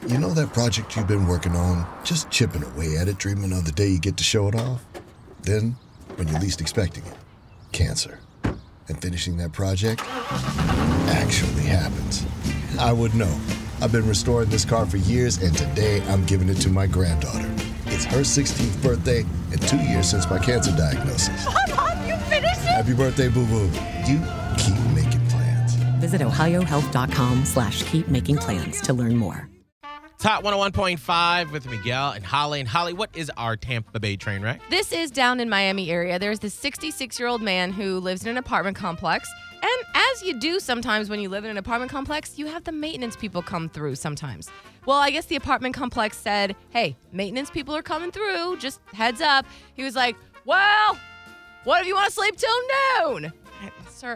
You know that project you've been working on, just chipping away at it, dreaming of the day you get to show it off? Then, when you're least expecting it, cancer. And finishing that project actually happens. I would know. I've been restoring this car for years, and today I'm giving it to my granddaughter. It's her 16th birthday and 2 years since my cancer diagnosis. Mom, you finished it? Happy birthday, boo-boo. You keep making plans. Visit ohiohealth.com/keepmakingplans to learn more. Top 101.5 with Miguel and Holly. And Holly, what is our Tampa Bay train wreck? This is down in Miami area. There's this 66-year-old man who lives in an apartment complex. And as you do sometimes when you live in an apartment complex, you have the maintenance people come through sometimes. Well, I guess the apartment complex said, hey, maintenance people are coming through. Just heads up. He was like, well, what if you want to sleep till noon? Sir,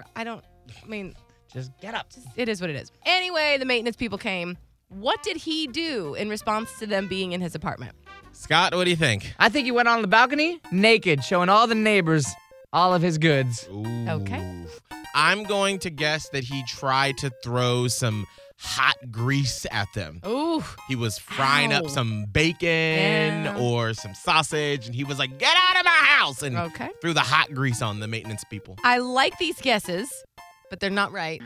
Just get up. it is what it is. Anyway, the maintenance people came. What did he do in response to them being in his apartment? Scott, what do you think? I think he went on the balcony naked, showing all the neighbors all of his goods. Ooh. Okay. I'm going to guess that he tried to throw some hot grease at them. Ooh. He was frying Ow. up some bacon Yeah. or some sausage, and he was like, get out of my house, and Okay. threw the hot grease on the maintenance people. I like these guesses, but they're not right.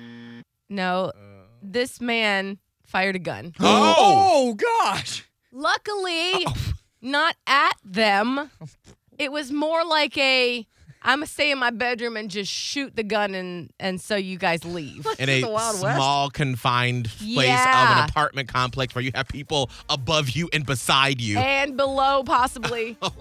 No, this man fired a gun. Oh, gosh. Luckily, not at them. It was more like I'm going to stay in my bedroom and just shoot the gun and so you guys leave. In a the Wild West? small, confined place of Yeah. an apartment complex where you have people above you and beside you. And below, possibly. Oh,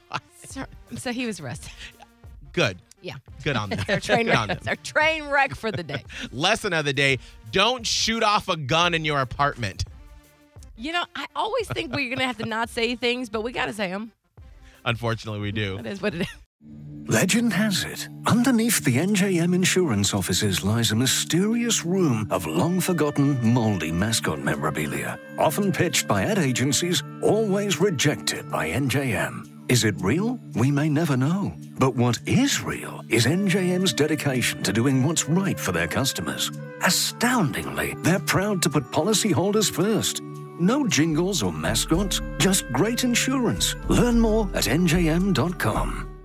So he was arrested. Good. Yeah. Good on them. Our train Good on wreck. them. That's our train wreck for the day. Lesson of the day, don't shoot off a gun in your apartment. You know, I always think we're going to have to not say things, but we got to say them. Unfortunately, we do. It is what it is. Legend has it, underneath the NJM insurance offices lies a mysterious room of long-forgotten, moldy mascot memorabilia. Often pitched by ad agencies, always rejected by NJM. Is it real? We may never know. But what is real is NJM's dedication to doing what's right for their customers. Astoundingly, they're proud to put policyholders first. No jingles or mascots, just great insurance. Learn more at njm.com.